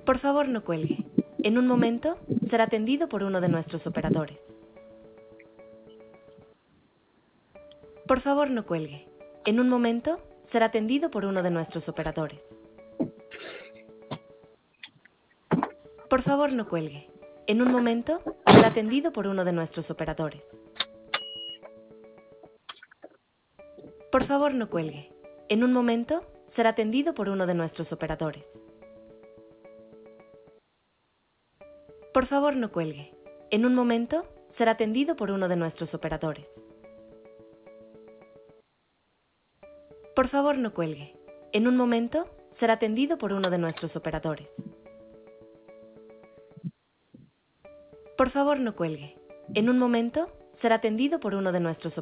Por favor, no cuelgue. En un momento, será atendido por uno de nuestros operadores. Por favor, no cuelgue. En un momento, será atendido por uno de nuestros operadores. Por favor, no cuelgue. En un momento, será atendido por uno de nuestros operadores. Por favor, no cuelgue. En un momento, será atendido por uno de nuestros operadores. Por favor, no cuelgue. En un momento, será atendido por uno de nuestros operadores. Por favor, no cuelgue. En un momento, será atendido por uno de nuestros operadores. Por favor, no cuelgue. En un momento, será atendido por uno de nuestros operadores.